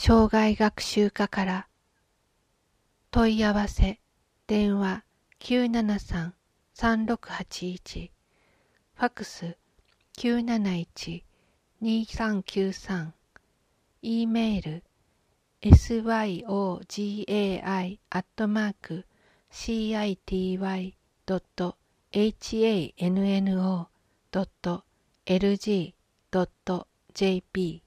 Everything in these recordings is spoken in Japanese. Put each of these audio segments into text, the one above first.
生涯学習課から問い合わせ電話 973-3681 ファクス 971-2393 E メール syogui@citi.hanno.lg.jp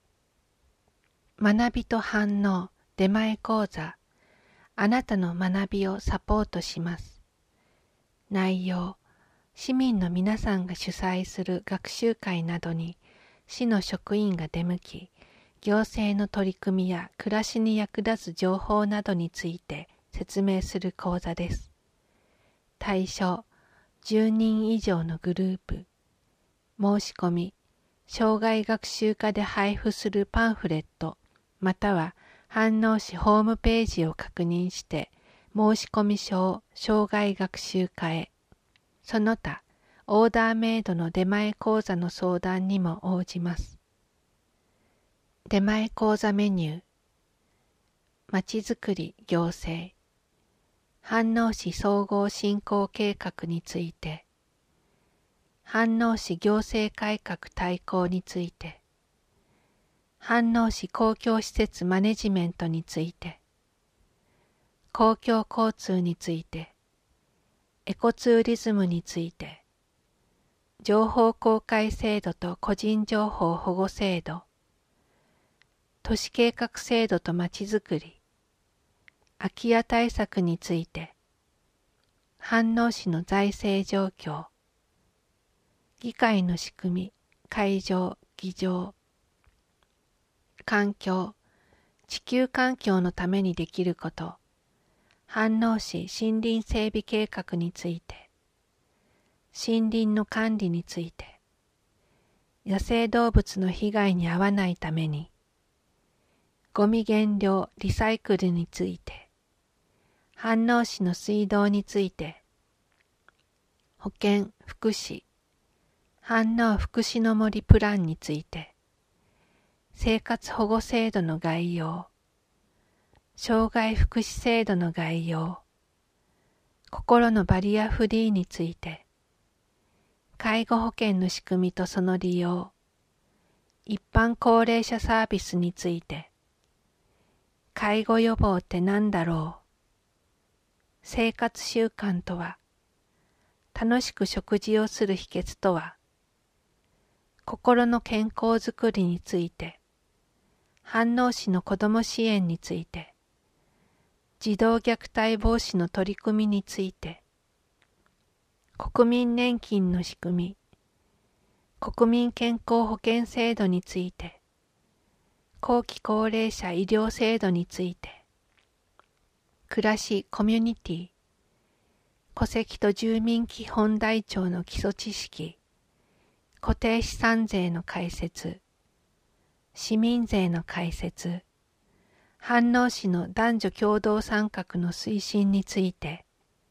学びと反応出前講座あなたの学びをサポートします。内容市民の皆さんが主催する学習会などに市の職員が出向き、行政の取り組みや暮らしに役立つ情報などについて説明する講座です。対象10人以上のグループ。申し込み生涯学習課で配布するパンフレットまたは飯能市ホームページを確認して申し込み書を生涯学習課へ。その他オーダーメイドの出前講座の相談にも応じます。出前講座メニューまちづくり行政飯能市総合振興計画について飯能市行政改革大綱について飯能市公共施設マネジメントについて公共交通についてエコツーリズムについて情報公開制度と個人情報保護制度都市計画制度とまちづくり空き家対策について飯能市の財政状況議会の仕組み会場議場環境地球環境のためにできること飯能市森林整備計画について森林の管理について野生動物の被害に遭わないためにゴミ減量リサイクルについて飯能市の水道について保健福祉飯能福祉の森プランについて生活保護制度の概要障害福祉制度の概要心のバリアフリーについて介護保険の仕組みとその利用一般高齢者サービスについて介護予防って何だろう生活習慣とは楽しく食事をする秘訣とは心の健康づくりについて飯能市の子ども支援について児童虐待防止の取り組みについて国民年金の仕組み国民健康保険制度について後期高齢者医療制度について暮らしコミュニティ戸籍と住民基本台帳の基礎知識固定資産税の開設市民税の開設飯能市の男女共同参画の推進について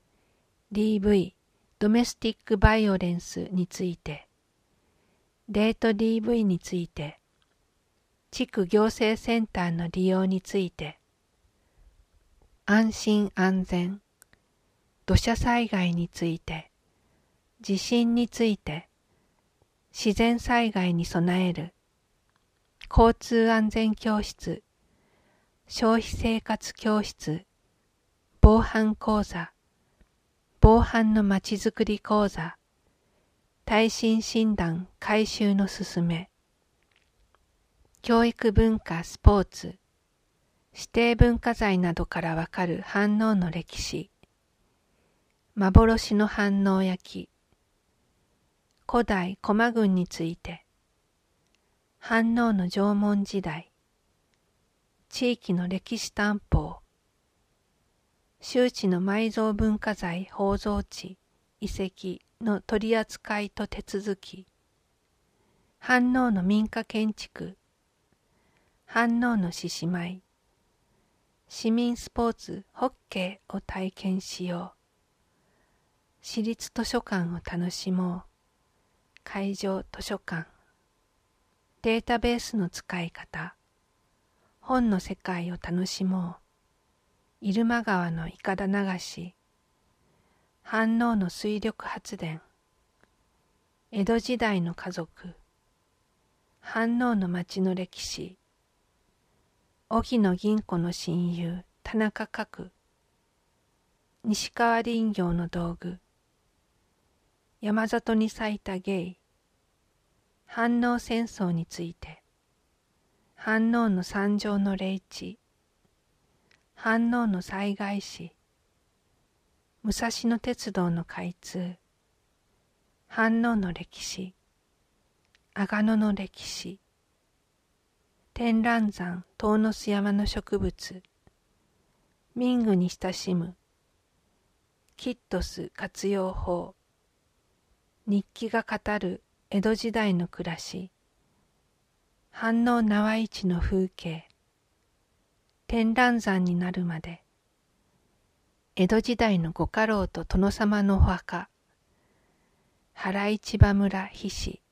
DV ドメスティックバイオレンスについてデート DV について地区行政センターの利用について安心安全土砂災害について地震について自然災害に備える交通安全教室消費生活教室防犯講座防犯のまちづくり講座耐震診断改修のすすめ教育文化スポーツ指定文化財などからわかる飯能の歴史幻の飯能焼古代駒郡について飯能の縄文時代地域の歴史担保周知の埋蔵文化財宝蔵地遺跡の取り扱いと手続き飯能の民家建築飯能の獅子舞市民スポーツホッケーを体験しよう市立図書館を楽しもう会場図書館データベースの使い方本の世界を楽しもう。入間川のいかだ流し、飯能の水力発電、江戸時代の家族、飯能の町の歴史、荻野銀子の親友田中角、西川林業の道具、山里に咲いた芸、飯能戦争について、飯能の惨状の霊地、飯能の災害史、武蔵野鉄道の開通、飯能の歴史、阿賀野の歴史、天覧山遠野須山の植物、民具に親しむ、キットス活用法、日記が語る江戸時代の暮らし、飯能縄市の風景、天覧山になるまで、江戸時代のご家老と殿様のお墓、原市場村菱、